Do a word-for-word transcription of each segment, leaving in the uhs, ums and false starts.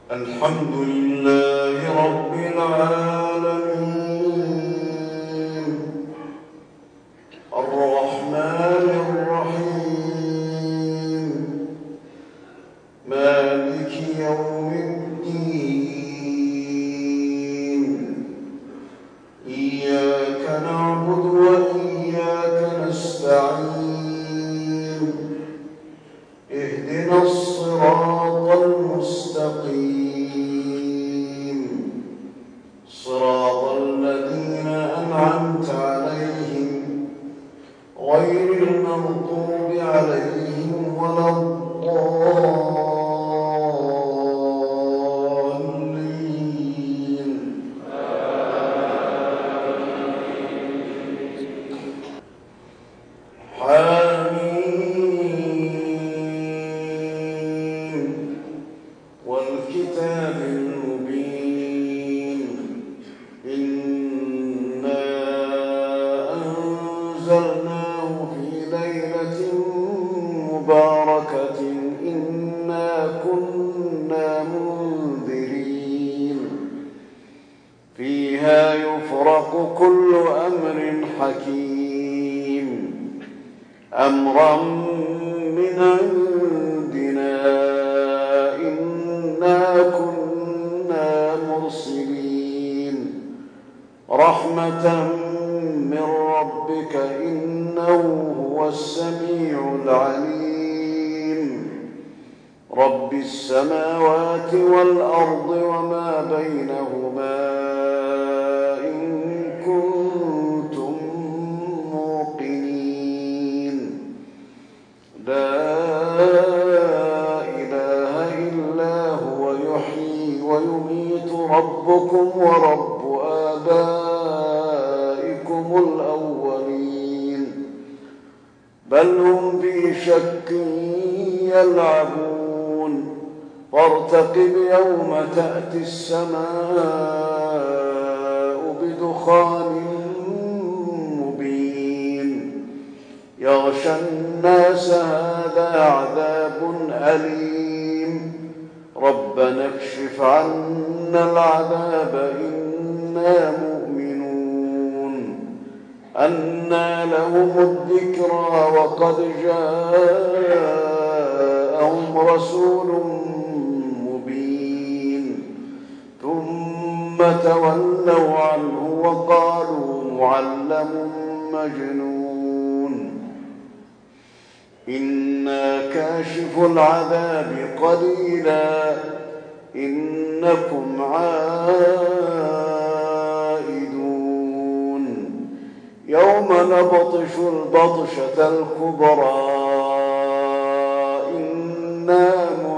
الحمد لله رب العالمين الرحمن الرحيم مالك يوم الدين إياك نعبد وإياك نستعين اهدنا الصراط المستقيم صراط الذين أنعمت عليهم غير المغضوب عليهم ولا الضالين. حميم والكتاب المبين إنا أنزلناه في ليلة مباركة إنا كنا منذرين فيها يفرق كل أمر حكيم أمرا من عندنا إنا كنا مرسلين رحمة من ربك إنه هو السميع العليم رب السماوات والأرض وما بينهما إن كنتم موقنين لا إله إلا هو يحيي ويميت ربكم ورب آبائكم الأولين بل هم في شك يلعبون فارتقب يوم تأتي السماء بدخان مبين يغشى الناس هذا عذاب أليم ربنا اكشف عنا العذاب إنا مؤمنون أنى لهم الذكرى وقد جاءهم رسول مبين ثم تولوا عنه وقالوا معلم مجنون إنا كاشف العذاب قليلا إنكم عائدون يوم نبطش البطشة الكبرى إنا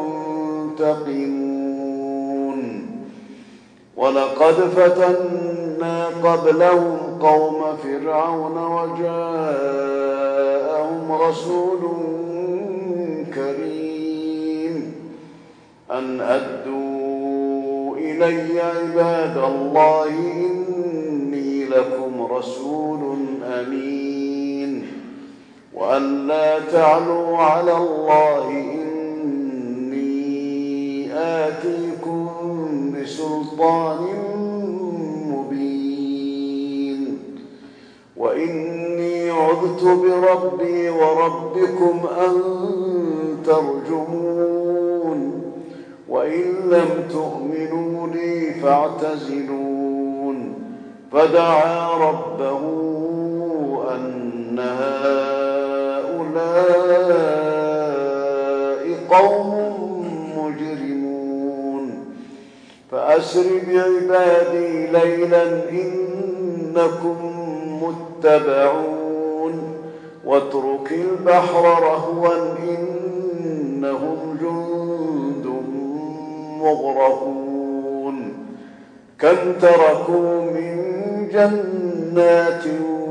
منتقمون ولقد فتنا قبلهم قوم فرعون وجاءهم رسول كريم أن أدوا إلي عباد الله إني لكم رسول أمين وأن لا تعلوا على الله إني آتيكم بسلطان مبين وإني عذت بربي وربكم أن ترجمون وإن لم تؤمنوا لي فاعتزلون فدعا ربه أن هؤلاء قوم مجرمون فأسر بعبادي ليلا إنكم متبعون واترك البحر رهوا إنهم جند مغرقون كم تركوا من جنات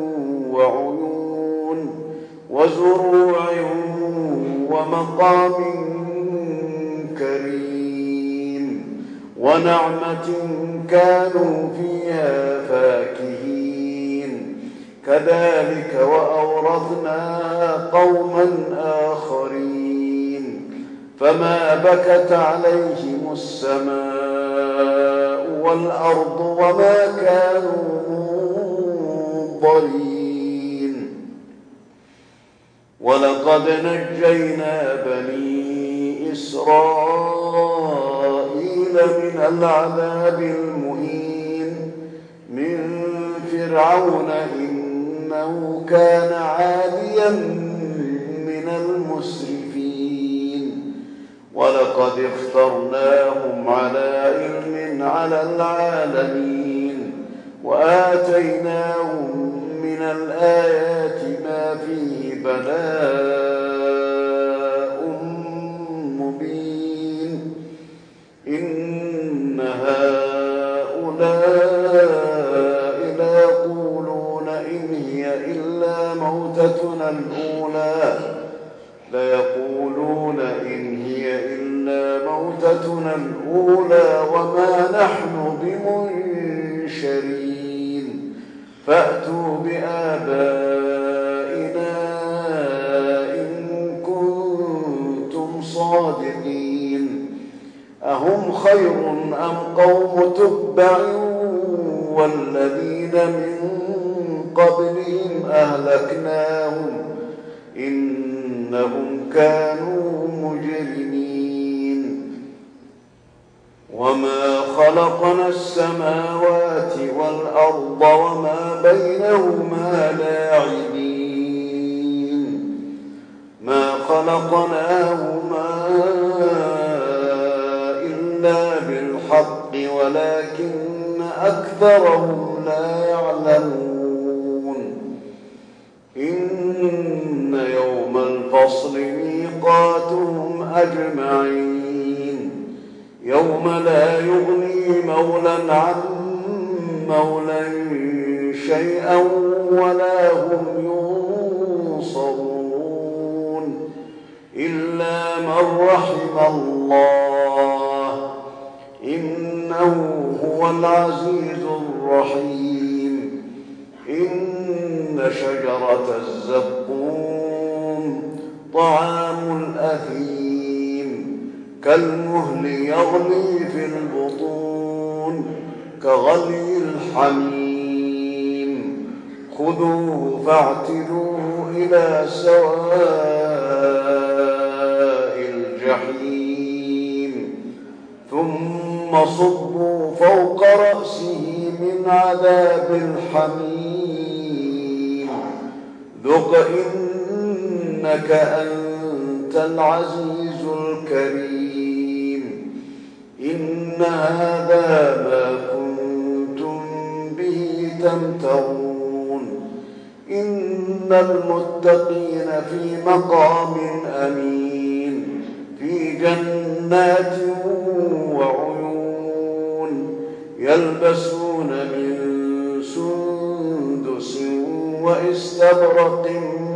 وعيون وزروع ومقام كريم ونعمة كانوا فيها فاكهين كذلك وأورثناها قوما آخرين فما بكت عليهم السماء والأرض وما كانوا منظرين. ولقد نجينا بني إسرائيل من العذاب المهين من فرعون إنه كان عاليا من المسرفين. ولقد اخترناهم على علم على العالمين وآتيناهم من الآيات ما فيه بلاء مبين. إن هؤلاء ليقولون إن هي إلا موتتنا الأولى ليقولون إن هي إلا موتتنا الأولى وما نحن بمنشرين. فأتوا بآبائنا إن كنتم صادقين. أهم خير أم قوم تبع والذين من قبلهم أهلكناهم إنهم كانوا مجرمين. وما خلقنا السماوات والأرض وما بينهما لاعبين. ما خلقناهما إلا بالحق ولكن أكثرهم لا يعلمون. إن يوم الفصل ميقاتهم أجمعين يوم لا يغني مولى عن مولى شيئا ولا هم ينصرون إلا من رحم الله إنه هو العزيز الرحيم. إن شجرة الزقوم طعام الأثيم كالمهل يغلي في البطون كغلي الحميم. خذوه فاعتلوه إلى سواء الجحيم ثم صبوا فوق رأسه من عذاب الحميم ذق إنك أنت العزيز الكريم. إن هذا ما كنتم به تمترون. إن المتقين في مقام أمين في جنات وعيون يلبسون من سندس واستبرق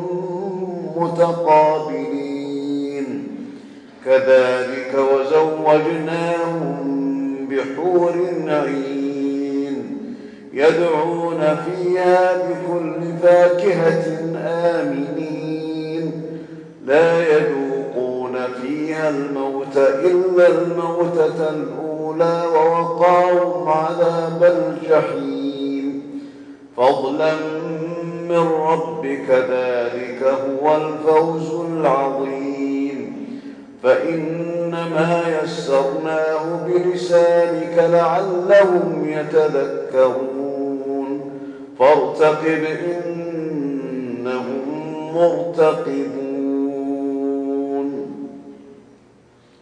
متقابلين كذلك وزوجناهم بحور عين يدعون فيها بكل فاكهة آمنين لا يذوقون فيها الموت إلا الموتة الأولى ووقاهم عذاب الجحيم فضلا من ربك ذلك هو الفوز العظيم. فإنما يسرناه بلسانك لعلهم يتذكرون فارتقب إنهم مرتقبون.